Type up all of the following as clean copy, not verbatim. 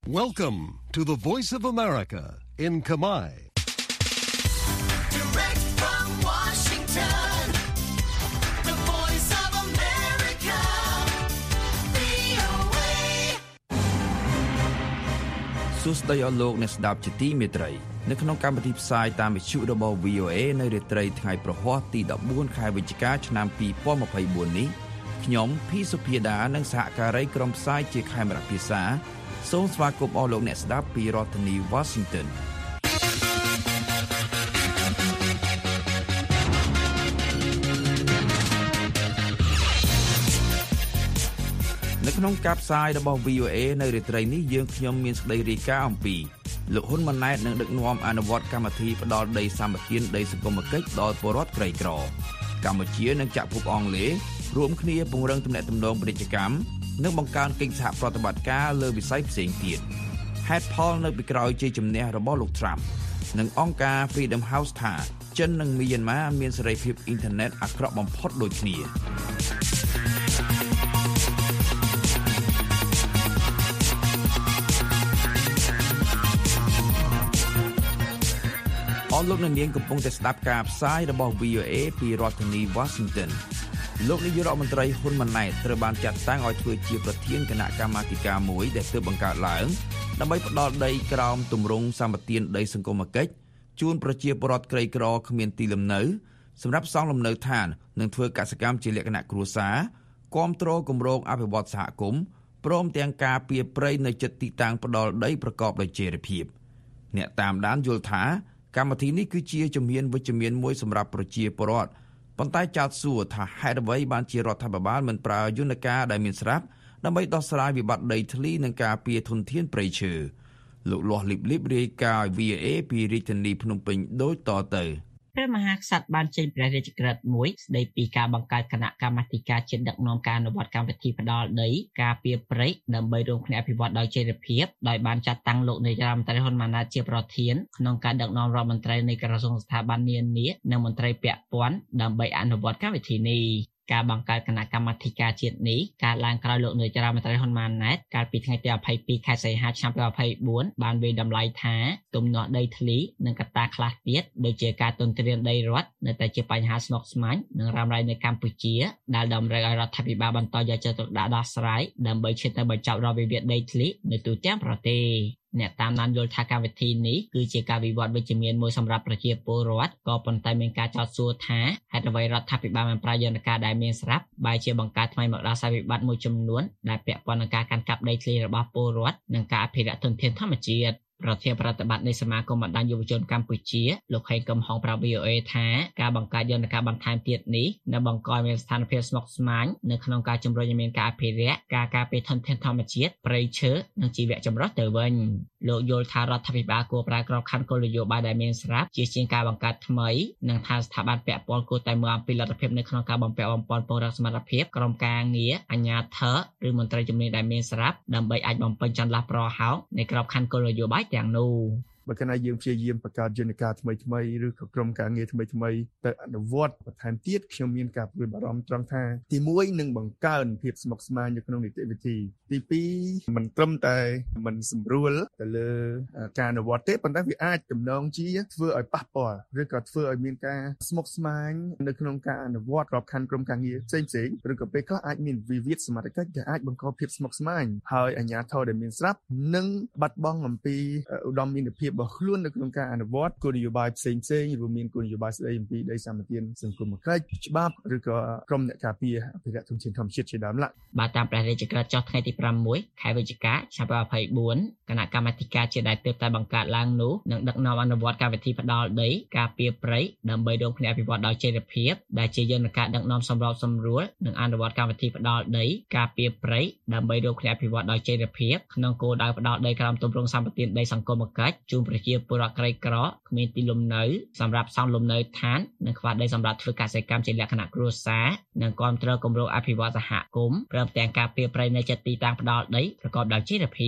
Welcome to the Voice of America in Kamai. Direct from Washington, the Voice of America, VOA. សួស្តីអស់លោកអ្នកស្ដាប់ជាទីមេត្រីនៅក្នុងកម្មវិធីផ្សាយតាមវិទ្យុរបស់ VOA នៅរាត្រីថ្ងៃប្រហ័សទី14ខែវិច្ឆិកាឆ្នាំ2024នេះខ្ញុំភីសុភាដានិងសហការីក្រុមផ្សាយជាខេមរៈភាសាសូមស្វាគមន៍អស់លោកអ្នកស្ដាប់ពីរដ្ឋធានី Washington នៅក្នុងការផ្សាយរបស់ VOA នៅរាត្រីនេះយើងខ្ញុំមានសេចក្តីរាយការណ៍អំពីលោកហ៊ុនម៉ាណែតនឹងដឹកនាំអនុវត្តកម្មវិធីផ្ដាល់ដីសម្បត្តិដីសង្គមគិច្ចដល់ពលរដ្ឋក្រីក្រកម្ពុជានិងចក្រភពអង់គ្លេសរួមគ្នាពង្រឹងទំនាក់ទំនងពាណិជ្ជកម្មនិងបង្កើនកិច្ចសហប្រតិបត្តិការលើវិស័យផ្សេងទៀតហេតុផលនៅពីក្រោយជ័យជំនះរបស់លោក Trump និងអង្គការ Freedom House ថាចិននិងមីយ៉ាន់ម៉ាមានសេរីភាពអ៊ីនធឺណិតអាក្រក់បំផុតដូចគ្នាអស់លោកអ្នកនាងកំពុងតែស្ដាប់ការផ្សាយរបស់ VOA ពីរដ្ឋធានី Washington លោកនាយករដ្ឋមន្ត្រីហ៊ុនម៉ាណែតត្រូវបានចាត់តាំងឲ្យធ្វើជាប្រធានគណៈកម្មាធិការមួយដែលទើបបង្កើតឡើងដើម្បីផ្ដល់ដីក្រោមទម្រង់សម្បត្តិដីសង្គមគិច្ចជូនប្រជាពលរដ្ឋក្រីក្រគ្មានទីលំនៅសម្រាប់សង់លំនៅឋាននិងធ្វើកសិកម្មជាលក្ខណៈគ្រួសារគាំទ្រគម្រោងអភិវឌ្ឍសហគមន៍ព្រមទាំងការពារព្រៃនៅជិតទីតាំងផ្ដល់ដីប្រកបដោយចីរភាពអ្នកតាមដានយល់ថាកម្មវិធីនេះគឺជាជំហានវិជ្ជមានមួយសម្រាប់ប្រជាពលរដ្ឋប៉ុន្តែចោទសួរថាហេតុអ្វីបានជារដ្ឋាភិបាលមិនប្រើយន្តការដែលមានស្រាប់ដើម្បីដោះស្រាយវិបត្តិដីធ្លីនិងការពារធនធានព្រៃឈើលោកលាស់លីបលីបរាយការណ៍ VOA ពីរាជធានីភ្នំពេញដូចតទៅព្រះមហាក្សត្របានចេញព្រះរាជក្រឹត្យមួយស្ដីពីការបង្កើតគណៈកម្មាធិការជាតិដឹកនាំការអនុវត្តកម្មវិធីផ្ដាល់ដីការពារព្រៃដើម្បីរួមគ្នាអភិវឌ្ឍដោយចីរភាពដោយបានចាត់តាំងលោកនាយរដ្ឋមន្ត្រីហ៊ុនម៉ាណែតជាប្រធានក្នុងការដឹកនាំរដ្ឋមន្ត្រីនៃក្រសួងស្ថាប័ននានានិងមន្ត្រីពាក់ព័ន្ធដើម្បីអនុវត្តកម្មវិធីនេះការបង្កើតគណៈកម្មាធិការជាតិនេះកើតឡើងក្រោយលោកនាយរដ្ឋមន្ត្រីហ៊ុនម៉ាណែតកាលពីថ្ងៃទី22ខែសីហាឆ្នាំ2024បានវាយតម្លៃថាទំនាស់ដីធ្លីនិងកត្តាខ្លះទៀតដូចជាការទន្ទ្រានដីរដ្ឋនៅតែជាបញ្ហាស្មុគស្មាញនិងរ៉ាំរ៉ៃនៅកម្ពុជាដែលតម្រូវឲ្យរដ្ឋាភិបាលបន្តយកចិត្តទុកដាក់ដោះស្រាយដើម្បីឈានទៅបញ្ចប់រាល់វិវាទដីធ្លីនៅទូទាំងប្រទេសអ្នកតាមដានយល់ថាកម្មវិធីនេះគឺជាការវិវត្តវិជ្ជមានមួយសម្រាប់ប្រជាពលរដ្ឋក៏ប៉ុន្តែមានការចោទសួរថាហេតុអ្វីរដ្ឋាភិបាលមិនប្រើយន្តការដែលមានស្រាប់បែរជាបង្កើតថ្មីមកដោះស្រាយវិបត្តិមួយចំនួនដែលពាក់ព័ន្ធនឹងការកាន់កាប់ដីធ្លីរបស់ពលរដ្ឋនិងការអភិរក្សធនធានធម្មជាតិប្រធានប្រតិបត្តិនៃសមាគមបណ្ដាញយុវជនកម្ពុជាលោកខេងកំហុងប្រាប់ VOA ថាការបង្កើតយន្តការបន្ថែមទៀតនេះនឹងបង្កឲ្យមានស្ថានភាពស្មុគស្មាញនៅក្នុងការជំរុញឲ្យមានការអភិរក្សការពារធនធានធម្មជាតិព្រៃឈើនិងជីវៈចម្រុះទៅវិញលោកយល់ថារដ្ឋាភិបាលគួរប្រើក្របខ័ណ្ឌគោលនយោបាយដែលមានស្រាប់ជាជាងការបង្កើតថ្មីនិងថាស្ថាប័នពាក់ព័ន្ធគួរតែមើលអំពីលទ្ធភាពនៅក្នុងការបំពាក់បំពន់ពង្រឹងសមត្ថភាពក្រុមការងារអាជ្ញាធរឬមន្ត្រីជំនាញដែលមានស្រាប់ដើម្បីអាចបំពេញចន្លោះប្រហោងនៃក្របខ័ណ្ឌគោលនយោបាយទាំងនោះបើគណៈយើងព្យាយាមបង្កើតយន្តការថ្មីៗឬក៏ក្រុមការងារថ្មីៗទៅអនុវត្តបន្ថែមទៀតខ្ញុំមានការព្រួយបារម្ភត្រង់ថាទី1នឹងបង្កើនភាពស្មុគស្មាញនៅក្នុងនីតិវិធីទី2មិនត្រឹមតែមិនសម្រួលទៅលើការអនុវត្តទេប៉ុន្តែវាអាចទំនងជាធ្វើឲ្យប៉ះពាល់ឬក៏ធ្វើឲ្យមានការស្មុគស្មាញនៅក្នុងការអនុវត្តក្របខ័ណ្ឌក្រុមការងារផ្សេងៗឬក៏ពេលខ្លះអាចមានវិវាទសមត្ថកិច្ចដែលអាចបង្កភាពស្មុគស្មាញហើយអាជ្ញាធរដែលមានស្រាប់នឹងបាត់បង់អំពីឧត្តមមានភាពរបស់ខ្លួននៅក្នុងការអនុវត្តគោលនយោបាយផ្សេងៗរួមមានគោលនយោបាយស្ដីអំពីដីសម្បត្តិសង្គមគិច្ចច្បាប់ឬក៏ក្រមអ្នកការពារអភិរក្សធនធានធម្មជាតិជាដើមឡើយបាទតាមព្រះរាជក្រឹត្យចុះថ្ងៃទី6ខែវិច្ឆិកាឆ្នាំ2024គណៈកម្មាធិការជាតិដែលទើបតែបង្កើតឡើងនោះនឹងដឹកនាំអនុវត្តកម្មវិធីផ្ដាល់ដីការពារព្រៃដើម្បីរួមគ្នាអភិវឌ្ឍដោយចីរភាពដែលជាយន្តការដឹកនាំសម្របសម្រួលនិងអនុវត្តកម្មវិធីផ្ដាល់ដីការពារព្រៃដើម្បីរួមគ្នាអភិវឌ្ឍដោយចីរភាពក្នុងគោលដៅផ្ដាល់ដីក្រោមទម្រង់សម្បត្តិដីសង្គមគិច្ចជូនប្រជាពលរដ្ឋក្រីក្រគ្មានទីលំនៅសម្រាប់សង់លំនៅឋាននិងខ្វះដីសម្រាប់ធ្វើកសិកម្មជាលក្ខណៈគ្រួសារនិងគាំទ្រគម្រោងអភិវឌ្ឍសហគមន៍ព្រមទាំងការពារព្រៃនៅជិតទីតាំងផ្ដាល់ដីប្រកបដោយចីរភាព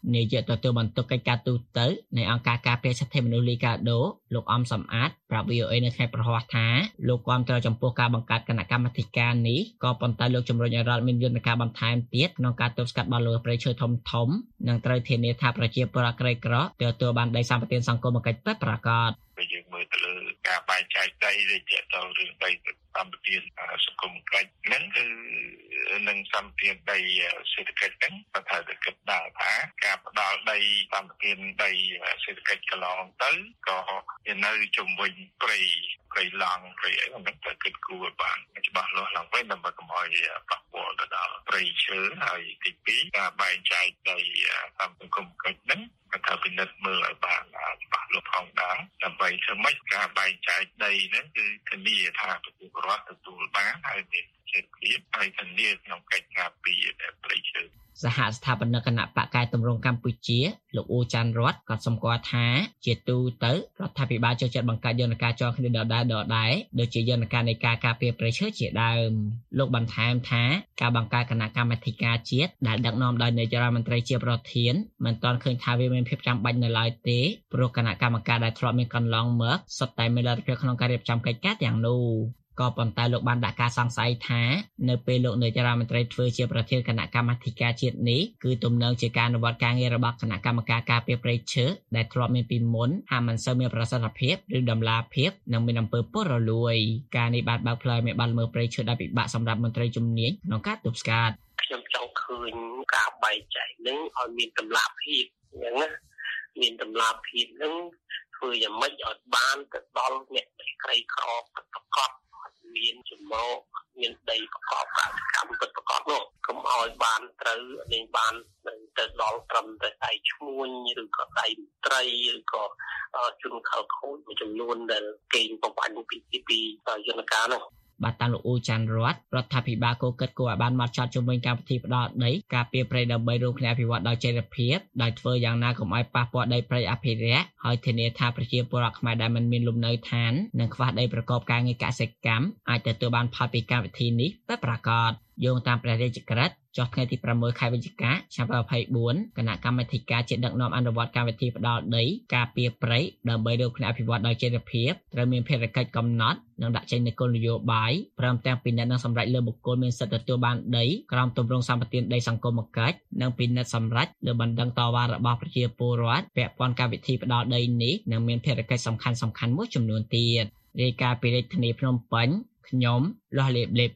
នាយកទទួលបន្ទុកកិច្ចការទូតនៃអង្គការការពារសិទ្ធិមនុស្សលីកាដូលោកអំសំអាតប្រាប់ VOA នៅថ្ងៃប្រហ័សថាលោកគាំទ្រចំពោះការបង្កើតគណៈកម្មាធិការនេះក៏ប៉ុន្តែលោកជំរុញឲ្យរដ្ឋមានយន្តការបន្ថែមទៀតក្នុងការទប់ស្កាត់បទល្មើសព្រៃឈើធំៗនិងត្រូវធានាថាប្រជាពលរដ្ឋក្រីក្រទទួលបានដីសម្បត្តិសង្គមកិច្ចពិតប្រាកដយើងមើលទៅលើការបែងចែកដីដែលទាក់ទងរឿងដីសម្បត្តិសង្គមកិច្ចហ្នឹងគឺនឹងសម្បត្តិដីសេដ្ឋកិច្ចហ្នឹងបើថាទៅគិតដល់ថាការផ្ដល់ដីសម្បត្តិដីសេដ្ឋកិច្ចកន្លងទៅក៏នៅជំវិញព្រៃឡង់ព្រៃអីហ្នឹងទៅគិតគូរបានច្បាស់លាស់ឡើងវិញដើម្បីកុំឲ្យប៉ះពាល់ទៅដល់ព្រៃឈើហើយទី2ការបែងចែកដីសម្បត្តិសង្គមកិច្ចហ្នឹងថាពិនិត្យមើលឲ្យបានច្បាស់លាស់ផងដែរដើម្បីធ្វើម៉េចការបែងចែកដីហ្នឹងគឺធានាថាប្រជាពលរដ្ឋទទួលបានហើយមានសេដ្ឋភាពហើយធានាក្នុងកិច្ចការពារព្រៃឈើសហស្ថាបនិកគណៈបកកែតម្រង់កម្ពុជាលោកអ៊ូចាន់រតក៏សម្គាល់ថាជាទូទៅរដ្ឋាភិបាលចូលចិត្តបង្កើតយន្តការចងគ្នាដដែលដូចជាយន្តការនៃការការពារព្រៃឈើជាដើមលោកបន្ថែមថាការបង្កើតគណៈកម្មាធិការជាតិដែលដឹកនាំដោយនាយករដ្ឋមន្ត្រីជាប្រធានមិនទាន់ឃើញថាវាមានភាពចាំបាច់នៅឡើយទេព្រោះគណៈកម្មការដែលធ្លាប់មានកន្លងមកសុទ្ធតែមានលទ្ធភាពក្នុងការរៀបចំកិច្ចការទាំងនោះក៏ប៉ុន្តែលោកបានដាក់ការសង្ស័យថានៅពេលលោកនាយករដ្ឋមន្ត្រីធ្វើជាប្រធានគណៈកម្មាធិការជាតិនេះគឺទំនងជាការអនុវត្តការងាររបស់គណៈកម្មការការពារព្រៃឈើដែលធ្លាប់មានពីមុនហាក់មិនសូវមានប្រសិទ្ធភាពឬដំណាភាពនិងមានអំពើពុករលួយការនេះបានបើកផ្លូវឲ្យបានមើលព្រៃឈើដែលពិបាកសម្រាប់មន្ត្រីជំនាញក្នុងការទប់ស្កាត់ខ្ញុំចង់ឃើញការបែងចែកនឹងឲ្យមានតម្លាភាពអញ្ចឹងណាមានតម្លាភាពនឹងធ្វើយ៉ាងម៉េចឲ្យបានទៅដល់អ្នកក្រីក្រប្រកបមានចំណោមមានដីប្រកបកកម្មពិតប្រកបនោះកុំឲ្យបានត្រូវនឹងបានទៅដល់ត្រឹមតែដៃឈ្មួញឬក៏ដៃត្រីឬក៏ជនខិលខូចមួយចំនួនដែលកេងប្រវ័ញ្ចពីយន្តការនោះបាទតាមលោកអ៊ូចាន់រតរដ្ឋាភិបាលគោលគិតគួរឲ្យបានមកចត់ជំវិញកម្មវិធីផ្ដល់ដីការពារព្រៃដើម្បីរួមគ្នាអភិវឌ្ឍដោយចីរភាពដោយធ្វើយ៉ាងណាកុំឲ្យប៉ះពាល់ដីព្រៃអភិរក្សហើយធានាថាប្រជាពលរដ្ឋខ្មែរដែលមិនមានលំនៅឋាននិងខ្វះដីប្រកបការងារកសិកម្មអាចទទួលបានផលពីកម្មវិធីនេះពិតប្រាកដយោងតាមព្រះរាជក្រឹត្យចុះថ្ងៃទី6ខែវិច្ឆិកាឆ្នាំ2024គណៈកម្មាធិការជាតិដឹកនាំអនុវត្តកម្មវិធីផ្ដល់ដីការពារព្រៃដើម្បីរួមគ្នាអភិវឌ្ឍដោយចីរភាពត្រូវមានភារកិច្ចកំណត់និងដាក់ចេញនូវគោលនយោបាយព្រមទាំងពិនិត្យនិងសម្រេចលើបុគ្គលមានសិទ្ធិទទួលបានដីក្រោមទម្រង់សម្បត្តិដីសង្គមកិច្ចនិងពិនិត្យសម្រេចលើបណ្ដឹងតវ៉ារបស់ប្រជាពលរដ្ឋពាក់ព័ន្ធកម្មវិធីផ្ដល់ដីនេះនិងមានភារកិច្ចសំខាន់មួយចំនួនទៀតរាយការណ៍ពីរាជធានីភ្នំពេញខ្ញុំលាស់លេបលេប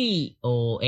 VOA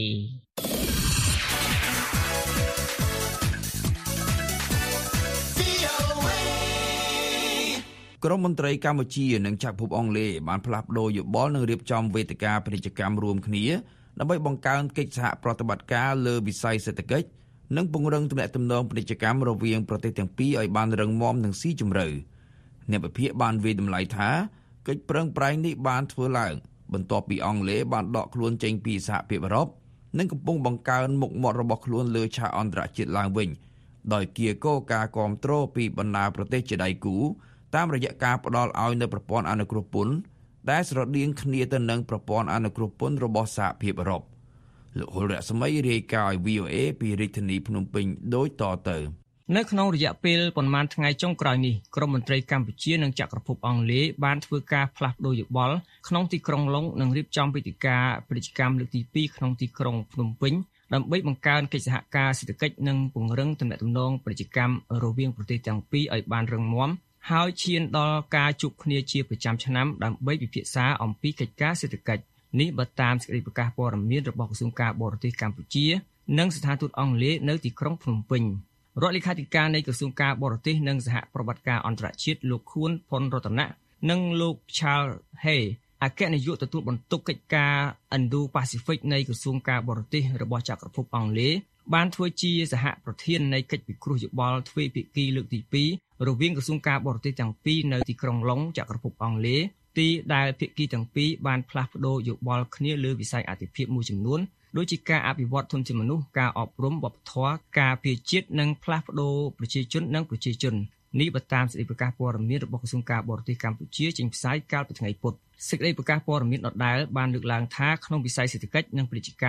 ក្រមមន្ត្រីកម្ពុជានិងចក្រភពអង់គ្លេសបានផ្លាស់ប្តូរយោបល់និងរៀបចំវេទិកាពាណិជ្ជកម្មរួមគ្នាដើម្បីបង្កើនកិច្ចសហប្រតិបត្តិការលើវិស័យសេដ្ឋកិច្ចនិងពង្រឹងទំនាក់ទំនងពាណិជ្ជកម្មរវាងប្រទេសទាំងពីរឲ្យបានរឹងមាំនិងស៊ីជម្រៅអ្នកវិភាគបានវាយតម្លៃថាកិច្ចប្រឹងប្រែងនេះបានធ្វើឡើងបន្ទាប់ពីអង់គ្លេសបានដកខ្លួនចេញពីសហភាពអឺរ៉ុបនិងកំពុងបង្កើនមុខមាត់របស់ខ្លួនលើឆាកអន្តរជាតិឡើងវិញដោយគៀកការគ្រប់គ្រងពីបណ្ដាប្រទេសជាដៃគូតាមរយៈការផ្ដល់ឲ្យនៅប្រព័ន្ធអនុគ្រោះពន្ធដែលស្រដៀងគ្នាទៅនឹងប្រព័ន្ធអនុគ្រោះពន្ធរបស់សហភាពអឺរ៉ុបលោកហុលរស្មីរាយការណ៍ឲ្យ VOA ពីរាជធានីភ្នំពេញដូចតទៅនៅក្នុងរយៈពេលប្រមាណថ្ងៃចុងក្រោយនេះក្រមមន្ត្រីកម្ពុជានិងចក្រភពអង់គ្លេសបានធ្វើការផ្លាស់ប្តូរយោបល់ក្នុងទីក្រុងឡុងនិងរៀបចំវេទិកាពាណិជ្ជកម្មលើកទី2ក្នុងទីក្រុងភ្នំពេញដើម្បីបង្កើនកិច្ចសហការសេដ្ឋកិច្ចនិងពង្រឹងទំនាក់ទំនងពាណិជ្ជកម្មរវាងប្រទេសទាំងពីរឲ្យបានរឹងមាំហើយឈានដល់ការជួបគ្នាជាប្រចាំឆ្នាំដើម្បីពិភាក្សាអំពីកិច្ចការសេដ្ឋកិច្ចនេះបើតាមសេចក្តីប្រកាសព័ត៌មានរបស់ក្រសួងការបរទេសកម្ពុជានិងស្ថានទូតអង់គ្លេសនៅទីក្រុងភ្នំពេញរដ្ឋលេខាធិការនៃក្រសួងការបរទេសនិងសហប្រតិបត្តិការអន្តរជាតិលោកខួនផុនរតនៈនិងលោក Charles Hay អគ្គនាយកទទួលបន្ទុកកិច្ចការ Indo-Pacific នៃក្រសួងការបរទេសរបស់ចក្រភពអង់គ្លេសបានធ្វើជាសហប្រធាននៃកិច្ចពិគ្រោះយោបល់ទ្វេភាគីលើកទី2រវាងក្រសួងការបរទេសទាំងពីរនៅទីក្រុងឡុងចក្រភពអង់គ្លេសទីដែលភាគីទាំងពីរបានផ្លាស់ប្តូរយោបល់គ្នាលើវិស័យអាទិភាពមួយចំនួនដូចជាការអភិវឌ្ឍធនធានមនុស្សការអប់រំវប្បធម៌ការពារជាតិនិងផ្លាស់ប្តូរប្រជាជននេះបើតាមសេចក្តីប្រកាសព័ត៌មានរបស់ក្រសួងការបរទេសកម្ពុជាចេញផ្សាយកាលពីថ្ងៃពុធសេចក្តីប្រកាសព័ត៌មានដដែលបានលើកឡើងថាក្នុងវិស័យសេដ្ឋកិច្ចនិងពាណិជ្ជកម្ម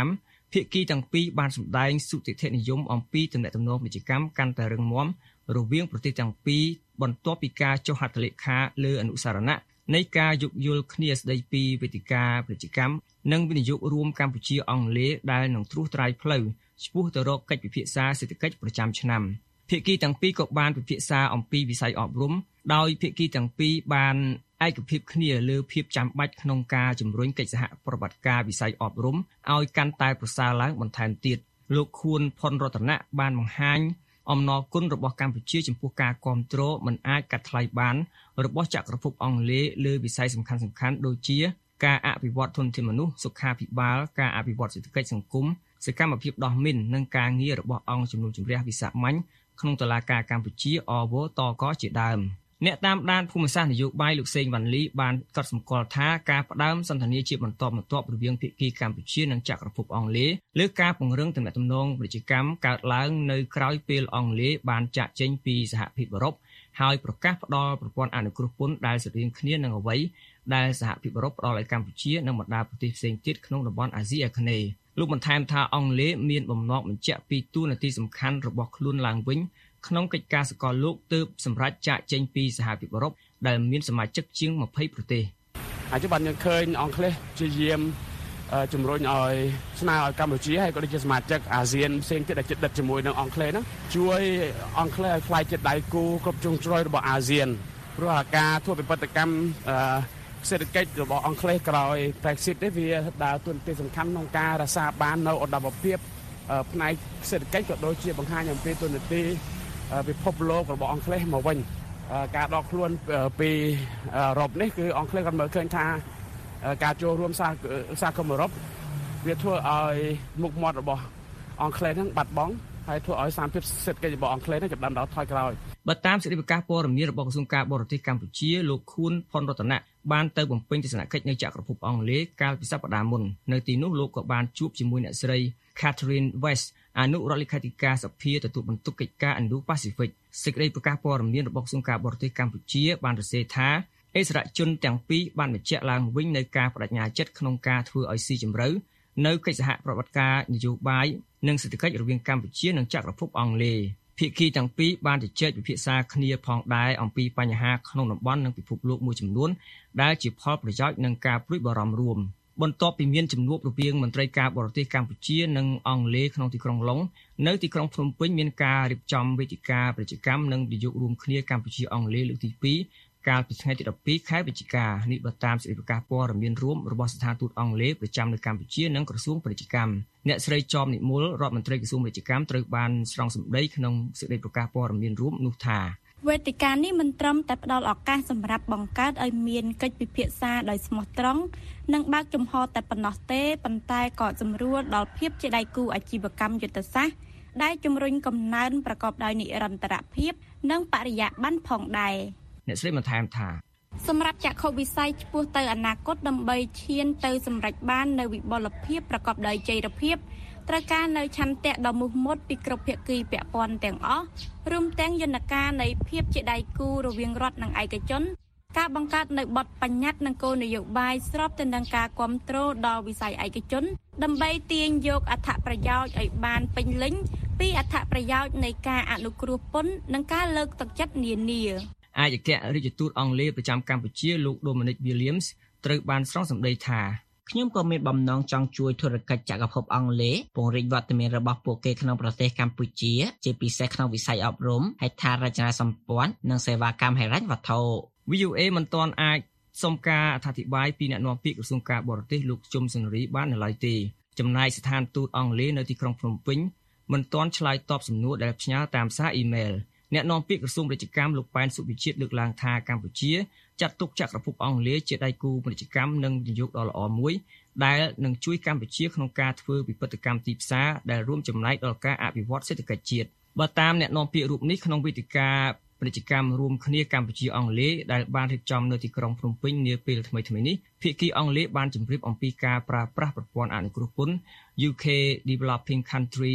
ភាគីទាំងពីរបានសម្ដែងសុតិធិនិយមអំពីទំនាក់ទំនងពាណិជ្ជកម្មកាន់តែរឹងមាំរវាងប្រទេសទាំងពីរបន្ទាប់ពីការចុះហត្ថលេខាលើអនុស្សរណៈនៃការយោគយល់គ្នាស្តីពីវេទិកាពាណិជ្ជកម្មនិងវិនិយោគរួមកម្ពុជាអង់គ្លេសដែលនឹងត្រួសត្រាយផ្លូវឆ្ពោះទៅរកកិច្ចពិភាក្សាសេដ្ឋកិច្ចប្រចាំឆ្នាំភាគីទាំងពីរក៏បានពិភាក្សាអំពីវិស័យអប់រំដោយភាគីទាំងពីរបានឯកភាពគ្នាលើភាពចាំបាច់ក្នុងការជំរុញកិច្ចសហប្រតិបត្តិការវិស័យអប់រំឲ្យកាន់តែប្រសើរឡើងបន្ថែមទៀតលោកខួនផុនរតនៈបានបង្ហាញអំណរគុណរបស់កម្ពុជាចំពោះការគាំទ្រមិនអាចកាត់ថ្លៃបានរបស់ចក្រភពអង់គ្លេសលើវិស័យសំខាន់ៗដូចជាការអភិវឌ្ឍធនធានមនុស្សសុខាភិបាលការអភិវឌ្ឍសេដ្ឋកិច្ចសង្គមសកម្មភាពដោះមីននិងការងាររបស់អង្គជំនុំជម្រះវិសាមញ្ញក្នុងតុលាការកម្ពុជាអវតកជាដើមអ្នកតាមដានភូមិសាស្ត្រនយោបាយលោកសេងវ៉ាន់លីបានកត់សម្គាល់ថាការផ្ដើមសន្ទនាជាបន្តបន្ទាប់រវាងភាគីកម្ពុជានិងចក្រភពអង់គ្លេសលើការពង្រឹងទំនាក់ទំនងពាណិជ្ជកម្មកើតឡើងនៅក្រោយពេលអង់គ្លេសបានចាកចេញពីសហភាពអឺរ៉ុបហើយប្រកាសផ្ដល់ប្រព័ន្ធអនុគ្រោះពន្ធដែលស្រដៀងគ្នានឹងអ្វីដែលសហភាពអឺរ៉ុបផ្ដល់ឲ្យកម្ពុជានិងបណ្ដាប្រទេសផ្សេងទៀតក្នុងតំបន់អាស៊ីអាគ្នេយ៍លោកបន្ថែមថាអង់គ្លេសមានបំណងបញ្ជាក់ពីតួនាទីសំខាន់របស់ខ្លួនឡើងវិញក្នុងកិច្ចការសកលលោកទើបសម្រាប់ចាកចេញពីសហភាពអឺរ៉ុបដែលមានសមាជិកជាង20ប្រទេសហើយចុះបានយើងឃើញអង់គ្លេសជាយាមជំរុញឲ្យស្នើឲ្យកម្ពុជាហើយក៏ដូចជាសមាជិកអាស៊ានផ្សេងទៀតដែលជិតដិតជាមួយនឹងអង់គ្លេសហ្នឹងជួយអង់គ្លេសឲ្យខ្លាយជាដៃគូគ្រប់ជ្រុងជ្រោយរបស់អាស៊ានព្រោះការធ្វើវិបត្តិកម្មសេដ្ឋកិច្ចរបស់អង់គ្លេសក្រោយ Brexit នេះវាដើរតួនាទីសំខាន់ក្នុងការរក្សាបាននូវឧត្តមភាពផ្នែកសេដ្ឋកិច្ចក៏ដូចជាបង្ហាញអំពីតួនាទីពិភពលោករបស់អង់គ្លេសមកវិញការដកខ្លួនពីអឺរ៉ុបនេះគឺអង់គ្លេសគាត់មើលឃើញថាការចូលរួមសហគមន៍អឺរ៉ុបវាធ្វើឲ្យមុខមាត់របស់អង់គ្លេសហ្នឹងបាត់បង់ហើយធ្វើឲ្យសន្តិភាពសេដ្ឋកិច្ចរបស់អង់គ្លេសហ្នឹងចាប់ផ្ដើមដល់ថយក្រោយបើតាមសេចក្តីប្រកាសព័ត៌មានរបស់ក្រសួងការបរទេសកម្ពុជាលោកខួនផុនរតនៈបានទៅបំពេញទស្សនកិច្ចនៅចក្រភពអង់គ្លេសកាលពីសប្តាហ៍មុននៅទីនោះលោកក៏បានជួបជាមួយអ្នកស្រី Catherine West អនុរដ្ឋលេខាធិការសភាទទួលបន្ទុកកិច្ចការ Indo-Pacific សេចក្តីប្រកាសព័ត៌មានរបស់ក្រសួងការបរទេសកម្ពុជាបានសរសេរថាអិសរាជជនទាំងពីរបានបញ្ជាក់ឡើងវិញនៅការបដិញ្ញាចិត្តក្នុងការធ្វើឲ្យស៊ីជម្រៅនៅកិច្ចសហប្រតិបត្តិការនយោបាយនិងសេដ្ឋកិច្ចរវាងកម្ពុជានិងចក្រភពអង់គ្លេសភាគីទាំងពីរបានជជែកពិភាក្សាគ្នាផងដែរអំពីបញ្ហាក្នុងតំបន់និងពិភពលោកមួយចំនួនដែលជាផលប្រយោជន៍និងការព្រួយបារម្ភរួមបន្ទាប់ពីមានជំនួបរវាងមន្ត្រីការបរទេសកម្ពុជានិងអង់គ្លេសក្នុងទីក្រុងឡុងនៅទីក្រុងភ្នំពេញមានការរៀបចំវេទិកាពាណិជ្ជកម្មនិងវិនិយោគរួមគ្នាកម្ពុជាអង់គ្លេសលើកទី2កាលពីថ្ងៃទី12ខែវិច្ឆិកានេះបើតាមសេចក្តីប្រកាសព័ត៌មានរួមរបស់ស្ថានទូតអង់គ្លេសប្រចាំនៅកម្ពុជានិងក្រសួងពាណិជ្ជកម្មអ្នកស្រីចំនិមលរដ្ឋមន្ត្រីក្រសួងពាណិជ្ជកម្មត្រូវបានស្រង់សម្ដីក្នុងសេចក្តីប្រកាសព័ត៌មានរួមនោះថាវេទិកានេះមិនត្រឹមតែផ្ដល់ឱកាសសម្រាប់បង្កើតឲ្យមានកិច្ចពិភាក្សាដោយស្មោះត្រង់និងបើកចំហតែប៉ុណ្ណោះទេប៉ុន្តែក៏សម្រួលដល់ភាពជាដៃគូអាជីវកម្មយុទ្ធសាស្ត្រដែលជំរុញកំណើនប្រកបដោយនិរន្តរភាពនិងបរិយាបន្នផងដែរអ្នកស្រីបន្ថែមថាសម្រាប់ចក្ខុវិស័យឆ្ពោះទៅអនាគតដើម្បីឈានទៅសម្រេចបាននៅវិបុលភាពប្រកបដោយចីរភាពត្រូវការនៅឆន្ទៈដ៏មោះមុតពីគ្រប់ភាគីពាក់ព័ន្ធទាំងអស់រួមទាំងយន្តការនៃភាពជាដៃគូរវាងរដ្ឋនិងឯកជនការបង្កើតនៅបទបញ្ញត្តិនិងគោលនយោបាយស្របទៅនឹងការគាំទ្រដល់វិស័យឯកជនដើម្បីទាញយកអត្ថប្រយោជន៍ឲ្យបានពេញលេញពីអត្ថប្រយោជន៍នៃការអនុគ្រោះពន្ធនិងការលើកទឹកចិត្តនានាឯកអគ្គរដ្ឋទូតអង់គ្លេសប្រចាំកម្ពុជាលោក Dominic Williams ត្រូវបានស្រង់សម្ដីថាខ្ញុំក៏មានបំណងចង់ជួយធុរកិច្ចចក្រភពអង់គ្លេសពង្រីកវត្តមានរបស់ពួកគេក្នុងប្រទេសកម្ពុជាជាពិសេសក្នុងវិស័យអប់រំហេដ្ឋារចនាសម្ព័ន្ធនិងសេវាកម្មហិរញ្ញវត្ថុ VOA មិនទាន់អាចសុំការអធិប្បាយពីអ្នកនាំពាក្យក្រសួងការបរទេសលោកជុំសេនរីបាននៅឡើយទេចំណែកស្ថានទូតអង់គ្លេសនៅទីក្រុងភ្នំពេញមិនទាន់ឆ្លើយតបសំណួរដែលផ្ញើតាមសារអ៊ីមែលអ្នកនាំពាក្យក្រសួងពាណិជ្ជកម្មលោកប៉ែនសុវិជាតិលើកឡើងថាកម្ពុជាចាត់ទុកចក្រភពអង់គ្លេសជាដៃគូពាណិជ្ជកម្មនិងវិនិយោគដ៏ល្អមួយដែលនឹងជួយកម្ពុជាក្នុងការធ្វើវិបត្តិកម្មទីផ្សារដែលរួមចំណែកដល់ការអភិវឌ្ឍសេដ្ឋកិច្ចជាតិបើតាមអ្នកនាំពាក្យរូបនេះក្នុងវេទិកាពាណិជ្ជកម្មរួមគ្នាកម្ពុជាអង់គ្លេសដែលបានរៀបចំនៅទីក្រុងភ្នំពេញនាពេលថ្មីៗនេះភាគីអង់គ្លេសបានជម្រាបអំពីការប្រើប្រាស់ប្រព័ន្ធអនុគ្រោះពន្ធ UK Developing Countries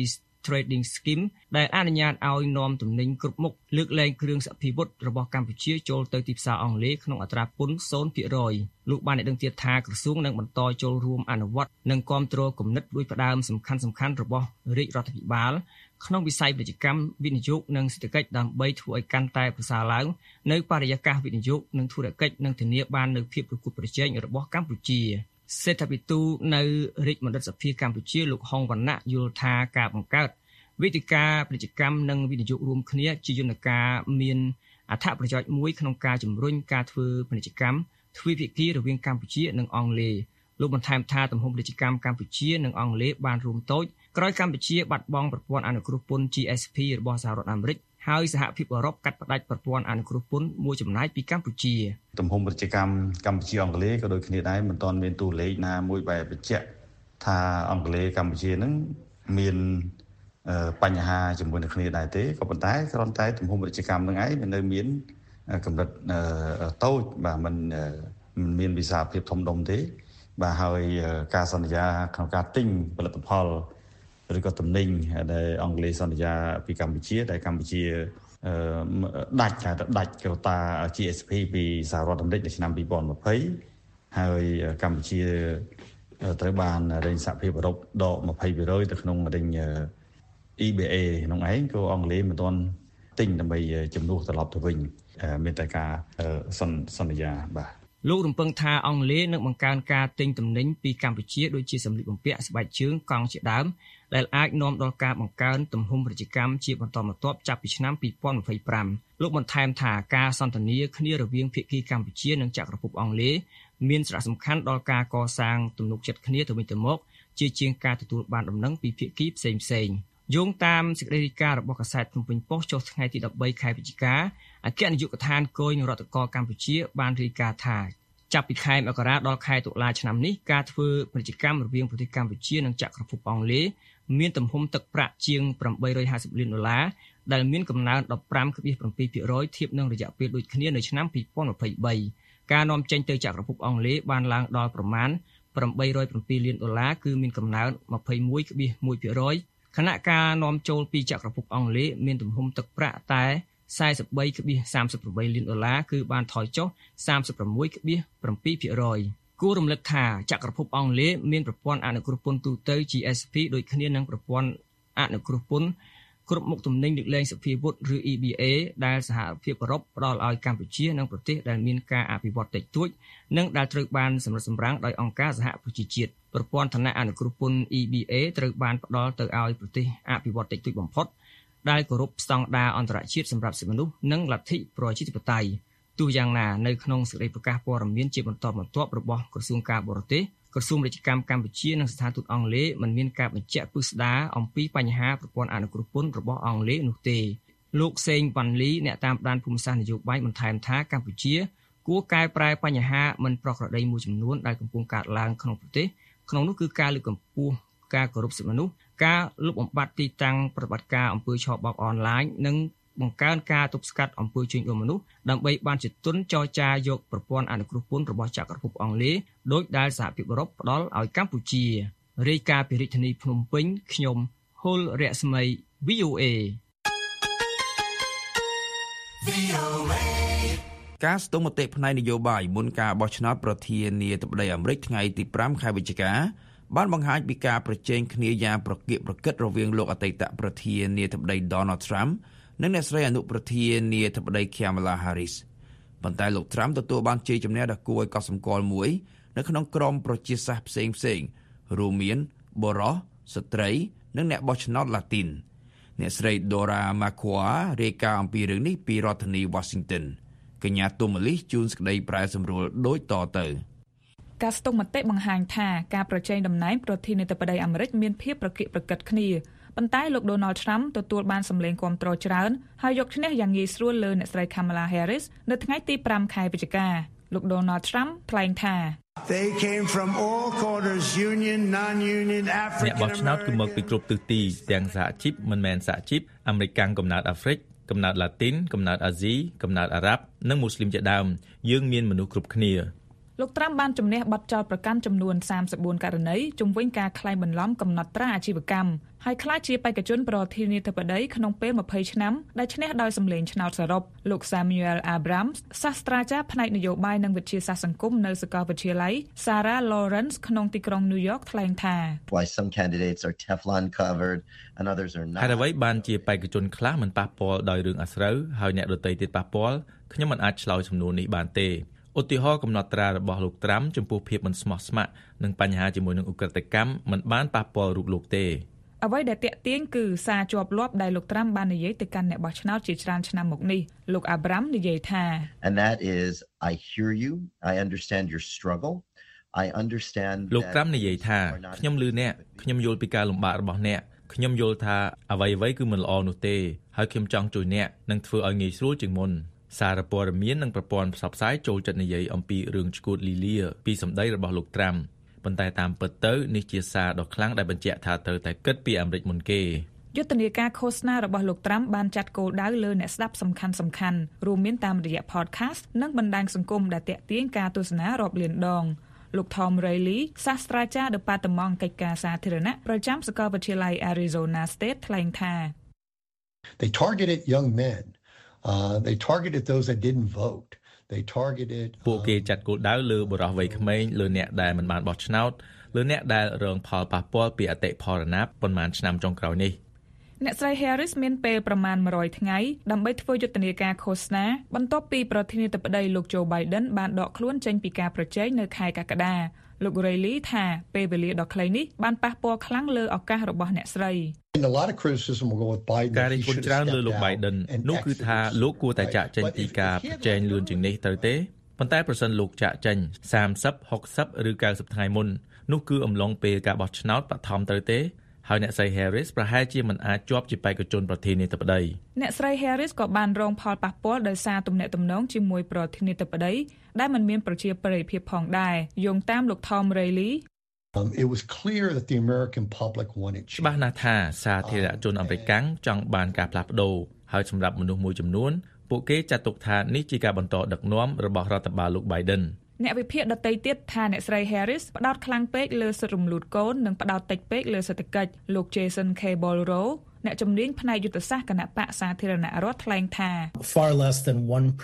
Trading Scheme ដែលអនុញ្ញាតឲ្យនាំទំនិញគ្រប់មុខលើកលែងគ្រឿងសព្វាវុធរបស់កម្ពុជាចូលទៅទីផ្សារអង់គ្លេសក្នុងអត្រាពន្ធ 0% លោកបានដឹងទៀតថាក្រសួងនឹងបន្តចូលរួមអនុវត្តនិងគាំទ្រគំនិតដូចផ្ដើមសំខាន់ៗរបស់រាជរដ្ឋាភិបាលក្នុងវិស័យពាណិជ្ជកម្មវិនិយោគនិងសេដ្ឋកិច្ចដើម្បីធ្វើឲ្យកាន់តែប្រសើរឡើងនៅបរិយាកាសវិនិយោគនិងធុរកិច្ចនិងធានាបាននូវភាពប្រកួតប្រជែងរបស់កម្ពុជាសេដ្ឋវិទូនៅរាជមណ្ឌលសភាកម្ពុជាលោកហុងវណ្ណៈយល់ថាការបង្កើតវេទិកាពាណិជ្ជកម្មនិងវិនិយោគរួមគ្នាជាយន្តការមានអត្ថប្រយោជន៍មួយក្នុងការជំរុញការធ្វើពាណិជ្ជកម្មទ្វេភាគីរវាងកម្ពុជានិងអង់គ្លេសលោកបន្ថែមថាទំហំពាណិជ្ជកម្មកម្ពុជានិងអង់គ្លេសបានរួមតូចក្រោយកម្ពុជាបាត់បង់ប្រព័ន្ធអនុគ្រោះពន្ធ GSP របស់សហរដ្ឋអាមេរិកហើយសហភាពអឺរ៉ុបកាត់ផ្តាច់ប្រព័ន្ធអនុគ្រោះពន្ធមួយចំណែកពីកម្ពុជាទំហំពាណិជ្ជកម្មកម្ពុជាអង់គ្លេសក៏ដូចគ្នាដែរមិនទាន់មានតួលេខណាមួយបែបបញ្ជាក់ថាអង់គ្លេសកម្ពុជានឹងមានបញ្ហាជាមួយនឹងគ្នាដែរទេក៏ប៉ុន្តែគ្រាន់តែទំហំពាណិជ្ជកម្មនឹងឯងនៅមានកម្រិតតូចបាទมันមានវិសាលភាពធំដុំទេបាទហើយការសន្យាក្នុងការទិញផលិតផលឬក៏ទំនិញដែលអង់គ្លេសសន្យាពីកម្ពុជាដែលកម្ពុជាដាច់កូតា GSP ពីសហរដ្ឋអាមេរិកនៅឆ្នាំ2020ហើយកម្ពុជាត្រូវបានរែងសហភាពអឺរ៉ុបដក 20% ទៅក្នុងរែង EBA ក្នុងឯងក៏អង់គ្លេសមិនទាន់ទិញដើម្បីជំនួសត្រឡប់ទៅវិញមានតែការសន្យាបាទលោករំពឹងថាអង់គ្លេសនឹងបង្កើនការទិញទំនិញពីកម្ពុជាដូចជាសម្លៀកបំពាក់ស្បែកជើងកង់ជាដើមដែលអាចនាំដល់ការបង្កើនទំហំពាណិជ្ជកម្មជាបន្តបន្ទាប់ចាប់ពីឆ្នាំ2025លោកបន្ថែមថាការសន្ទនាគ្នារវាងភាគីកម្ពុជានិងចក្រភពអង់គ្លេសមានសារៈសំខាន់ដល់ការកសាងទំនុកចិត្តគ្នាទៅវិញទៅមកជាជាងការទទួលបានដំណឹងពីភាគីផ្សេងៗយោងតាមសេចក្តីរាយការណ៍របស់កាសែតភ្នំពេញប៉ុស្តិ៍ចុះថ្ងៃទី13ខែវិច្ឆិកាអគ្គនាយកដ្ឋានគយនរដ្ឋកោកម្ពុជាបានរាយការណ៍ថាចាប់ពីខែមករាដល់ខែតុលាឆ្នាំនេះការធ្វើពាណិជ្ជកម្មរវាងប្រទេសកម្ពុជានិងចក្រភពអង់គ្លេសមានទំហំទឹកប្រាក់ជាង$850 លានដែលមានកំណើន 15.7% ធៀបនឹងរយៈពេលដូចគ្នានៅឆ្នាំ2023ការនាំចេញទៅចក្រភពអង់គ្លេសបានឡើងដល់ប្រមាណ$807 លានគឺមានកំណើន 21.1% ខណៈការនាំចូលពីចក្រភពអង់គ្លេសមានទំហំទឹកប្រាក់តែ$43.38 លានគឺបានថយចុះ 36.7%គួររំលឹកថាចក្រភពអង់គ្លេសមានប្រព័ន្ធអនុគ្រោះពន្ធទូទៅ GSP ដូចគ្នានឹងប្រព័ន្ធអនុគ្រោះពន្ធគ្រប់មុខទំនិញលើកលែងសព្វាវុធឬ EBA ដែលសហភាពអឺរ៉ុបផ្ដល់ឲ្យកម្ពុជានិងប្រទេសដែលមានការអភិវឌ្ឍតិចតួចនិងដែលត្រូវបានសម្រិតសម្រាំងដោយអង្គការសហប្រជាជាតិប្រព័ន្ធឋានៈអនុគ្រោះពន្ធ EBA ត្រូវបានផ្ដល់ទៅឲ្យប្រទេសអភិវឌ្ឍតិចតួចបំផុតដែលគោរពស្តង់ដារអន្តរជាតិសម្រាប់សិទ្ធិមនុស្សនិងលទ្ធិប្រជាធិបតេយ្យទោះយ៉ាងណានៅក្នុងសេចក្តីប្រកាសព័ត៌មានជាបន្តបន្ទាប់របស់ក្រសួងការបរទេសក្រសួងពាណិជ្ជកម្មកម្ពុជានិងស្ថានទូតអង់គ្លេសមិនមានការបញ្ជាក់ពិស្ដារអំពីបញ្ហាប្រព័ន្ធអនុគ្រោះពន្ធរបស់អង់គ្លេសនោះទេលោកសេងវ៉ាន់លីអ្នកតាមដានភូមិសាស្ត្រនយោបាយបន្ថែមថាកម្ពុជាគួរកែប្រែបញ្ហាមិនប្រក្រតីមួយចំនួនដែលកំពុងកើតឡើងក្នុងប្រទេសក្នុងនោះគឺការលើកកម្ពស់ការគោរពសិទ្ធិមនុស្សការលុបបំបាត់ទីតាំងប្រតិបត្តិការអំពើឆបោកអនឡាញនិងបង្កើនការទប់ស្កាត់អំពើជួញដូរមនុស្សដើម្បីបានជាទុនចរចាយកប្រព័ន្ធអនុគ្រោះពន្ធរបស់ចក្រភពអង់គ្លេសដោយដែលសហភាពអឺរ៉ុបផ្ដល់ឲ្យកម្ពុជារាយការណ៍ពីរាជធានីភ្នំពេញខ្ញុំហុលរស្មី VOA ការស្ទង់មតិផ្នែកនយោបាយមុនការបោះឆ្នោតប្រធានាធិបតីអាមេរិកថ្ងៃទី5ខែវិច្ឆិកាបានបង្ហាញពីការប្រជែងគ្នាយ៉ាងប្រកៀកប្រកិតរវាងលោកអតីតប្រធានាធិបតី Donald Trump និងអ្នកស្រីអនុប្រធានាធិបតី Kamala Harris ប៉ុន្តែលោក Trump ទទួលបានជ័យជំនះដ៏គួរឲ្យកត់សម្គាល់មួយនៅក្នុងក្រុមប្រជាសាស្ត្រផ្សេងៗរួមមានបុរសស្ត្រីនិងអ្នកបោះឆ្នោតឡាទីនអ្នកស្រី Dora Makua រាយការណ៍អំពីរឿងនេះពីរដ្ឋធានី Washington កញ្ញាទុំម៉ាលីសជួនសេចក្តីប្រែសម្រួលដូចតទៅការស្ទង់មតិបង្ហាញថាការប្រជែងតំណែងប្រធានាធិបតីអាមេរិកមានភាពប្រកៀកប្រកិតគ្នាប៉ុន្តែលោក Donald Trump ទទួលបានសម្លេងគាំទ្រច្រើនហើយយកឈ្នះយ៉ាងងាយស្រួលលើអ្នកស្រី Kamala Harris នៅថ្ងៃទី5ខែវិច្ឆិកាលោក Donald Trump ថ្លែងថា They came from all quarters, union, non-union, African American អ្នកបោះឆ្នោតគឺមកពីគ្រប់ទិសទីទាំងសហជីពមិនមែនសហជីពអាមេរិកកំណើតអាហ្វ្រិកកំណើតឡាទីនកំណើតអាស៊ីកំណើតអារ៉ាប់និងមូស្លីមជាដើមយើងមានមនុស្សគ្រប់គ្នាលោកត្រាំបានជំនះបទចោទប្រកាន់ចំនួន34ករណីជំវិញការក្លែងបន្លំកំណត់ត្រាអាជីវកម្មហើយក្លាយជាបេក្ខជនប្រធានាធិបតីក្នុងពេល20ឆ្នាំដែលឈ្នះដោយសម្លេងឆ្នោតសរុបលោក Samuel Abrams សាស្ត្រាចារ្យផ្នែកនយោបាយនិងវិទ្យាសាស្ត្រសង្គមនៅសាកលវិទ្យាល័យ Sarah Lawrence ក្នុងទីក្រុង New York ថ្លែងថា Why some candidates are Teflon covered and others are not ហើយអ្វីបានជាបេក្ខជនខ្លះមិនប៉ះពាល់ដោយរឿងអាស្រូវហើយអ្នកដទៃទៀតប៉ះពាល់ខ្ញុំមិនអាចឆ្លើយសំណួរនេះបានទេឧទាហរណ៍កំណត់ត្រារបស់លោកត្រាំចំពោះភាពមិនស្មោះស្ម័គ្រនិងបញ្ហាជាមួយនឹងឧក្រិដ្ឋកម្មមិនបានប៉ះពាល់រូបលោកទេអ្វីដែលតាក់ទាញគឺសារជាប់លាប់ដែលលោកត្រាំបាននិយាយទៅកាន់អ្នកបោះឆ្នោតជាច្រើនឆ្នាំមកនេះលោក Abram និយាយថា And that is I hear you I understand your struggle I understand លោកត្រាំនិយាយថាខ្ញុំឮអ្នកខ្ញុំយល់ពីការលំបាករបស់អ្នកខ្ញុំយល់ថាអ្វីៗគឺមិនល្អនោះទេហើយខ្ញុំចង់ជួយអ្នកនិងធ្វើឲ្យងាយស្រួលជាងមុនសារព័ត៌មាននិងប្រព័ន្ធផ្សព្វផ្សាយចូលចិត្តនិយាយអំពីរឿងឈួតលីលាពីសម្ដីរបស់លោកត្រាំប៉ុន្តែតាមពិតទៅនេះជាសារដ៏ខ្លាំងដែលបញ្ជាក់ថាត្រូវតែគិតពីអាមេរិកមុនគេយុទ្ធនាការឃោសនារបស់លោកត្រាំបានចាត់គោលដៅលើអ្នកស្ដាប់សំខាន់ៗរួមមានតាមរយៈ podcast និងបណ្ដាញសង្គមដែលទាក់ទាញការទស្សនារាប់លានដងលោក Tom Riley សាស្ត្រាចារ្យដេប៉ាតឺម៉ង់កិច្ចការសាធារណៈប្រចាំសាកលវិទ្យាល័យ Arizona State ថ្លែងថា They targeted young men they targeted those that didn't vote they targeted ពួកគេចាត់គោលដៅលើបុរសវ័យក្មេងលើអ្នកដែលមិនបានបោះឆ្នោតលើអ្នកដែលរងផលប៉ះពាល់ពីអតិផរណាប៉ុន្មានឆ្នាំចុងក្រោយនេះអ្នកស្រី Harris មានពេលប្រមាណ100ថ្ងៃដើម្បីធ្វើយុទ្ធនាការឃោសនាបន្ទាប់ពីប្រធានាធិបតីលោក Joe Biden បានដកខ្លួនចេញពីការប្រជែងនៅខែកក្កដាលោក Riley ថាពេលវេលាដ៏ខ្លីនេះបានប៉ះពាល់ខ្លាំងលើឱកាសរបស់អ្នកស្រី a lot of criticism will go with Biden ការរិះគន់ច្រើនលើលោក Biden នោះគឺថាលោកគួរតែចាកចេញពីការប្រជែងលឿនជាងនេះទៅទេប៉ុន្តែប្រសិនលោកចាកចេញ30 60ឬ90ថ្ងៃមុននោះគឺអំឡុងពេលការបោះឆ្នោតបឋមទៅទេហើយអ្នកស្រី Harris ប្រហែលជាមិនអាចជាប់ជាបេក្ខជនប្រធានាធិបតីអ្នកស្រី Harris ក៏បានរងផលប៉ះពាល់ដោយសារទំនាក់ទំនងជាមួយប្រធានាធិបតីដែលមិនមានប្រជាប្រិយភាពផងដែរយោងតាមលោក Tom Riley it was clear that the American public wanted change ច្បាស់ណាស់ថាសាធារណជនអាមេរិកចង់បានការផ្លាស់ប្ដូរហើយសម្រាប់មនុស្សមួយចំនួនពួកគេចាត់ទុកថានេះជាការបន្តដឹកនាំរបស់រដ្ឋបាលលោក Biden អ្នកវិភាគដទៃទៀតថាអ្នកស្រី Harris ផ្ដោតខ្លាំងពេកលើសិទ្ធិរំលូតកូននិងផ្ដោតតិចពេកលើសេដ្ឋកិច្ចលោក Jason Caballero អ្នកជំនាញផ្នែកយុទ្ធសាស្ត្រគណៈបកសាធារណរដ្ឋថ្លែងថា far less than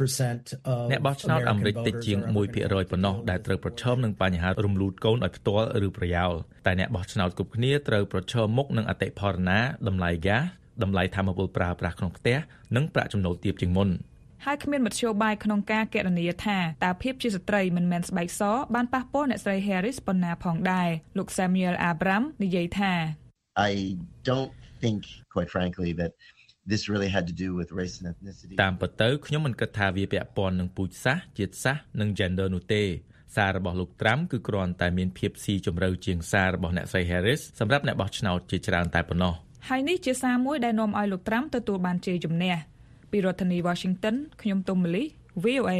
1% អ្នកបោះឆ្នោតអាមេរិកតិចជាង 1% ប៉ុណ្ណោះដែលត្រូវប្រឈមនឹងបញ្ហារំលូតកូនឲ្យផ្ទាល់ឬប្រយោលតែអ្នកបោះឆ្នោតគ្រប់គ្នាត្រូវប្រឈមមុខនឹងអតិផរណាតម្លៃហ្គាសតម្លៃថាមពលប្រើប្រាស់ក្នុងផ្ទះនិងប្រាក់ចំណូលទាបជាងមុនហើយគ្មានមធ្យោបាយក្នុងការគណនាថាតើភាពជាស្ត្រីមិនមែនស្បែកសបានប៉ះពាល់អ្នកស្រី Harris ប៉ុណ្ណាផងដែរលោក Samuel Abram និយាយថា I don't think quite frankly that this really had to do with race and ethnicity តាមពិតទៅខ្ញុំមិនគិតថាវាពាក់ព័ន្ធនឹងពូជសាសន៍ជាតិសាសន៍និង gender នោះទេសាររបស់លោកត្រាំគឺគ្រាន់តែមានភាពស៊ីជម្រៅជាងសាររបស់អ្នកស្រី Harris សម្រាប់អ្នកបោះឆ្នោតជាច្រើនតែប៉ុណ្ណោះហើយនេះជាសារមួយដែលនាំឲ្យលោកត្រាំទទួលបានជ័យជំនះពីរដ្ឋធានី Washington ខ្ញុំទុំមលី VOA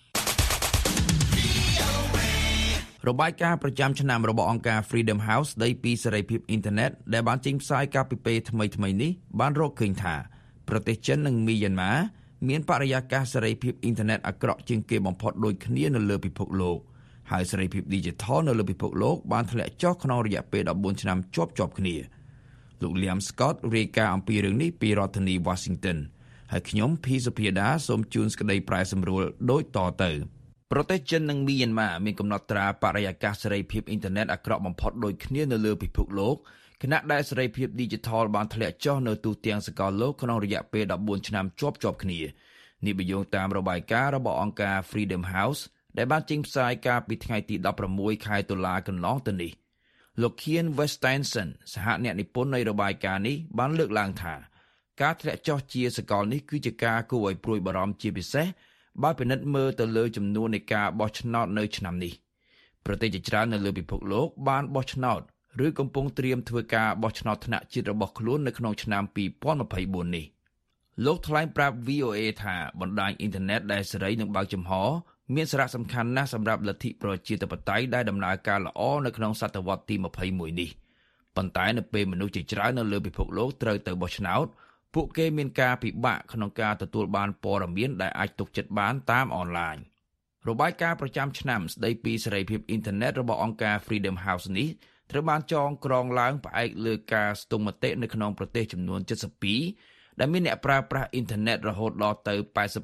របាយការណ៍ប្រចាំឆ្នាំរបស់អង្គការ Freedom House ស្ដីពីសេរីភាពអ៊ីនធឺណិតដែលបានចេញផ្សាយកាលពីពេលថ្មីៗនេះបានរកឃើញថាប្រទេសចិននិងមីយ៉ាន់ម៉ាមានបរិយាកាសសេរីភាពអ៊ីនធឺណិតអាក្រក់ជាងគេបំផុតដូចគ្នានៅលើពិភពលោកហើយសេរីភាព Digital នៅលើពិភពលោកបានធ្លាក់ចុះក្នុងរយៈពេល14ឆ្នាំជាប់ៗគ្នាលោក Liam Scott រាយការណ៍អំពីរឿងនេះពីរដ្ឋធានី Washington ហើយខ្ញុំភីសុភាដាសូមជូនសេចក្តីប្រែសម្រួលដូចតទៅប្រទេសចិននិងមីយ៉ាន់ម៉ាមានកំណត់ត្រាបរិយាកាសសេរីភាពអ៊ីនធឺណិតអាក្រក់បំផុតដូចគ្នានៅលើពិភពលោកខណៈដែលសេរីភាព Digital បានធ្លាក់ចុះនៅទូទាំងសកលលោកក្នុងរយៈពេល14ឆ្នាំជាប់ៗគ្នានេះបញ្យល់តាមរបាយការណ៍របស់អង្គការ Freedom House ដែលបានចេញផ្សាយកាលពីថ្ងៃទី16ខែតុលាកន្លងទៅនេះលោក Kian Westenson សហអ្នកនិពន្ធនៃរបាយការណ៍នេះបានលើកឡើងថាការធ្លាក់ចុះជាសកលនេះគឺជាការគួរឲ្យព្រួយបារម្ភជាពិសេសបើពិនិត្យមើលទៅលើចំនួននៃការបោះឆ្នោតនៅឆ្នាំនេះប្រទេសជាច្រើននៅលើពិភពលោកបានបោះឆ្នោតឬកំពុងត្រៀមធ្វើការបោះឆ្នោតថ្នាក់ជាតិរបស់ខ្លួននៅក្នុងឆ្នាំ2024នេះលោកថ្លែងប្រាប់ VOA ថាបណ្ដាញអ៊ីនធឺណិតដែលសេរីនិងបើកចំហមានសារៈសំខាន់ណាស់សម្រាប់លទ្ធិប្រជាធិបតេយ្យដែលដំណើរការល្អនៅក្នុងសតវត្សទី21នេះប៉ុន្តែនៅពេលមនុស្សជាច្រើននៅលើពិភពលោកត្រូវទៅបោះឆ្នោតពួកគេមានការពិបាកក្នុងការទទួលបានព័ត៌មានដែលអាចទុកចិត្តបានតាមអនឡាញរបាយការណ៍ប្រចាំឆ្នាំស្ដីពីសេរីភាពអ៊ីនធឺណិតរបស់អង្គការ Freedom House នេះត្រូវបានចងក្រងឡើងផ្អែកលើការស្ទង់មតិនៅក្នុងប្រទេសចំនួន72ដែលមានអ្នកប្រើប្រាស់អ៊ីនធឺណិតរហូតដល់ទៅ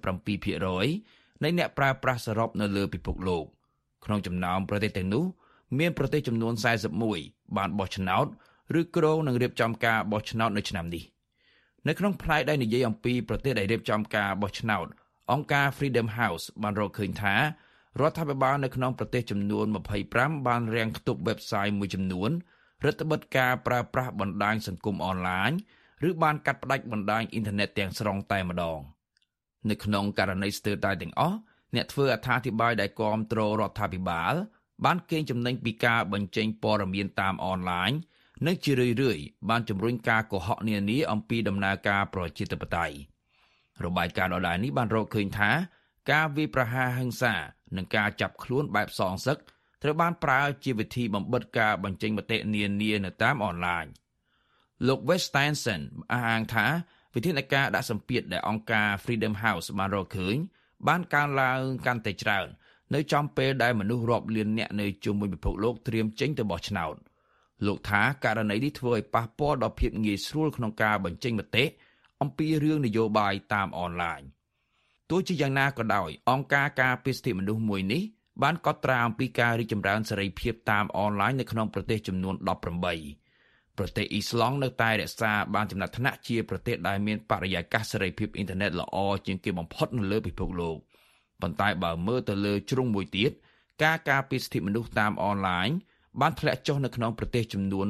87% នៃអ្នកប្រើប្រាស់សរុបនៅលើពិភពលោកក្នុងចំណោមប្រទេសទាំងនោះមានប្រទេសចំនួន41បានបោះឆ្នោតឬគ្រោងនឹងរៀបចំការបោះឆ្នោតនៅឆ្នាំនេះនៅក្នុងផ្នែកដែលនិយាយអំពីប្រទេសដែលរៀបចំការបោះឆ្នោតអង្គការ Freedom House បានរកឃើញថារដ្ឋាភិបាលនៅក្នុងប្រទេសចំនួន25បានរាំងខ្ទប់ website មួយចំនួនរឹតបន្តឹងការប្រើប្រាស់បណ្ដាញសង្គមអនឡាញឬបានកាត់ផ្តាច់បណ្ដាញអ៊ីនធឺណិតទាំងស្រុងតែម្ដងនៅក្នុងករណីស្ទើរតែទាំងអស់អ្នកធ្វើអត្ថាធិប្បាយដែលគាំទ្ររដ្ឋាភិបាលបានកេងចំណេញពីការបញ្ចេញព័ត៌មានតាមអនឡាញនិងជារឿយៗបានជំរុញការកុហកនានាអំពីដំណើរការប្រជាធិបតេយ្យរបាយការណ៍ដដែលនេះបានរកឃើញថាការវាយប្រហារហិង្សានិងការចាប់ខ្លួនបែបសងសឹកត្រូវបានប្រើជាវិធីបំបិទការបញ្ចេញមតិនានានៅតាមអនឡាញលោក Weststeinson អះអាងថាវិធានការដាក់សម្ពាធដែលអង្គការ Freedom House បានរកឃើញបានកើនឡើងកាន់តែច្រើននៅចំពេលដែលមនុស្សរាប់លាននាក់នៅជុំវិញពិភពលោកត្រៀមចេញទៅបោះឆ្នោតលោកថាករណីនេះធ្វើឲ្យប៉ះពាល់ដល់ភាពងាយស្រួលក្នុងការបញ្ចេញមតិអំពីរឿងនយោបាយតាមអនឡាញទោះជាយ៉ាងណាក៏ដោយអង្គការការពារសិទ្ធិមនុស្សមួយនេះបានកត់ត្រាអំពីការរីកចម្រើនសេរីភាពតាមអនឡាញនៅក្នុងប្រទេសចំនួន18ប្រទេសអ៊ីស្លង់នៅតែរក្សាបានចំណាត់ថ្នាក់ជាប្រទេសដែលមានបរិយាកាសសេរីភាពអ៊ីនធឺណិតល្អជាងគេបំផុតនៅលើពិភពលោកប៉ុន្តែបើមើលទៅលើជ្រុងមួយទៀតការការពារសិទ្ធិមនុស្សតាមអនឡាញបានធ្លាក់ចុះនៅក្នុងប្រទេសចំនួន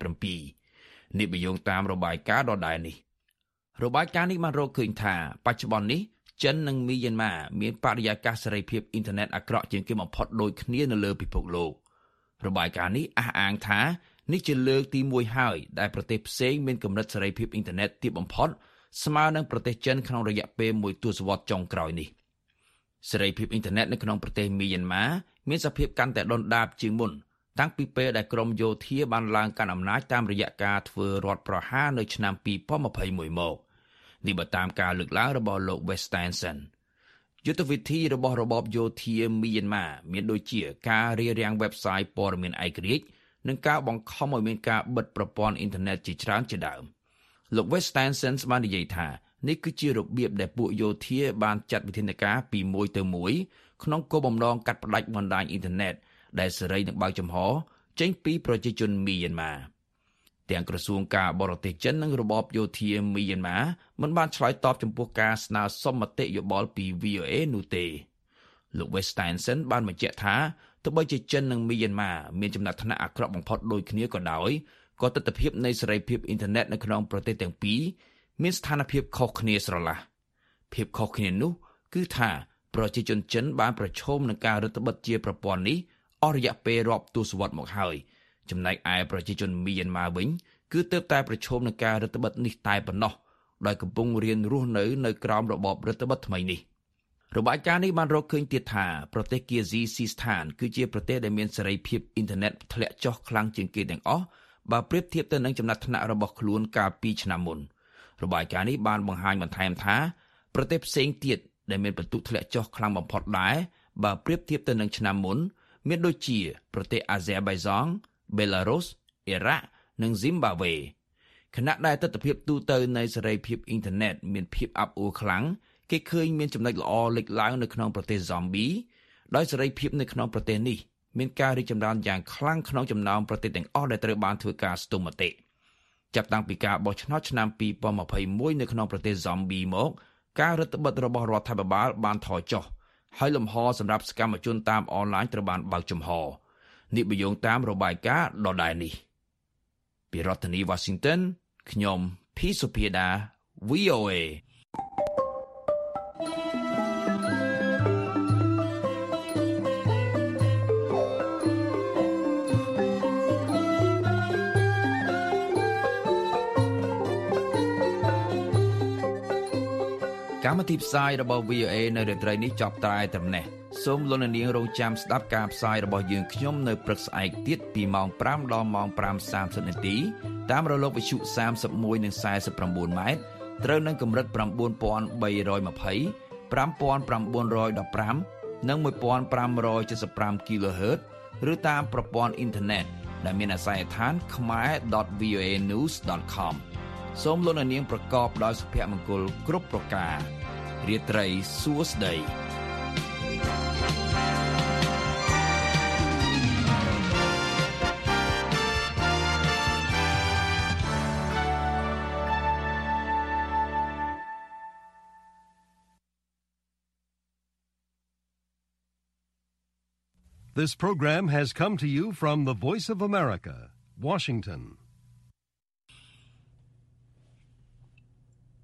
27នេះបញ្យងតាមរបាយការណ៍ដដែលនេះរបាយការណ៍នេះបានរកឃើញថាបច្ចុប្បន្ននេះចិននិងមីយ៉ាន់ម៉ាមានបរិយាកាសសេរីភាពអ៊ីនធឺណិតអាក្រក់ជាងគេបំផុតដូចគ្នានៅលើពិភពលោករបាយការណ៍នេះអះអាងថានេះជាលើកទី1ហើយដែលប្រទេសផ្សេងមានកម្រិតសេរីភាពអ៊ីនធឺណិតទាបបំផុតស្មើនឹងប្រទេសចិនក្នុងរយៈពេលមួយទសវត្សរ៍ចុងក្រោយនេះសេរីភាពអ៊ីនធឺណិតនៅក្នុងប្រទេសមីយ៉ាន់ម៉ាមានសភាពកាន់តែដុនដាបជាងមុនតាំងពីពេលដែលក្រមយោធាបានឡើងកាន់អំណាចតាមរយៈការធ្វើរដ្ឋប្រហារនៅឆ្នាំ2021មកនេះបើតាមការលើកឡើងរបស់លោក Weststeinson យុទ្ធវិធីរបស់របបយោធាមីយ៉ាន់ម៉ាមានដូចជាការរារាំង website ព័ត៌មានឯករាជ្យនិងការបង្ខំឲ្យមានការបិទប្រព័ន្ធអ៊ីនធឺណិតជាច្រើនជាដើមលោក Weststeinson បាននិយាយថានេះគឺជារបៀបដែលពួកយោធាបានចាត់វិធានការពីមួយទៅមួយក្នុងគោលបំណងកាត់ផ្តាច់បណ្ដាញអ៊ីនធឺណិតដែលសេរីនិងបើកចំហចេញពីប្រជាជនមីយ៉ាន់ម៉ាទាំងក្រសួងការបរទេសចិននិងរបបយោធាមីយ៉ាន់ម៉ាមិនបានឆ្លើយតបចំពោះការស្នើសុំមតិយោបល់ពី VOA នោះទេលោក Weststeinson បានបញ្ជាក់ថាទោះបីជាចិននិងមីយ៉ាន់ម៉ាមានចំណាត់ថ្នាក់អាក្រក់បំផុតដូចគ្នាក៏ដោយក៏ទស្សនវិជ្ជានៃសេរីភាពអ៊ីនធឺណិតនៅក្នុងប្រទេសទាំងពីរមានស្ថានភាពខុសគ្នាស្រឡះភាពខុសគ្នានោះគឺថាប្រជាជនចិនបានប្រឈមនឹងការរឹតបន្តឹងជាប្រព័ន្ធនេះអស់រយៈពេលរាប់ទសវត្សរ៍មកហើយចំណែកឯប្រជាជនមីយ៉ាន់ម៉ាវិញគឺទើបតែប្រឈមនឹងការរឹតបន្តឹងនេះតែប៉ុណ្ណោះដោយកំពុងរៀនរស់នៅក្រោមរបបរដ្ឋបတ်ថ្មីនេះរបាយការណ៍នេះបានរកឃើញទៀតថាប្រទេសគីស៊ីស៊ីស្ថានគឺជាប្រទេសដែលមានសេរីភាពអ៊ីនធឺណិតធ្លាក់ចុះខ្លាំងជាងគេទាំងអស់បើប្រៀបធៀបទៅនឹងចំណាត់ថ្នាក់របស់ខ្លួនកាលពីឆ្នាំមុនរបាយការណ៍នេះបានបង្ហាញបន្ថែមថាប្រទេសផ្សេងទៀតដែលមានពិន្ទុធ្លាក់ចុះខ្លាំងបំផុតដែរបើប្រៀបធៀបទៅនឹងឆ្នាំមុនមានដូចជាប្រទេសអាហ្សេបៃសង់ បែឡារុស អ៊ីរ៉ាក់និងស៊ីមបាវេខណៈដែលទស្សនវិជ្ជាទូទៅនៃសេរីភាពអ៊ីនធឺណិតមានភាពអាប់អួរខ្លាំងគេឃើញមានចំណុចល្អលេចឡើងនៅក្នុងប្រទេសហ្សំប៊ីដោយសេរីភាពនៅក្នុងប្រទេសនេះមានការរីកចម្រើនយ៉ាងខ្លាំងក្នុងចំណោមប្រទេសទាំងអស់ដែលត្រូវបានធ្វើការស្ទង់មតិចាប់តាំងពីការបោះឆ្នោតឆ្នាំ2021នៅក្នុងប្រទេសហ្សំប៊ីមកការរដ្ឋបတ်របស់រដ្ឋាភិបាលបានថយចុះហើយលំហសម្រាប់សកម្មជនតាមអនឡាញត្រូវបានបើកចំហនេះបញ្យងតាមរបាយការណ៍ដដែលនេះពីរដ្ឋធានី Washington ខ្ញុំ P. Sophia VOAកម្មវិធីផ្សាយរបស់ VOA នៅរាត្រីនេះចប់តែប៉ុណ្ណេះសូមលោកអ្នកនាងរងចាំស្ដាប់ការផ្សាយរបស់យើងខ្ញុំនៅព្រឹកស្អែកទៀតពីម៉ោង 5 ដល់ម៉ោង 5:30 នាទីតាមរលកវិទ្យុ31និង49ម៉ែត្រត្រូវនឹងកម្រិត 9320 5915 និង 1575 kHz ឬតាមប្រព័ន្ធអ៊ីនធឺណិតដែលមានអាសយដ្ឋាន khmer.voanews.com សូមលោកអ្នកនាងប្រកបដោយសុភមង្គលគ្រប់ប្រការរាត្រីសួស្តី This program has come to you from the Voice of America, Washington.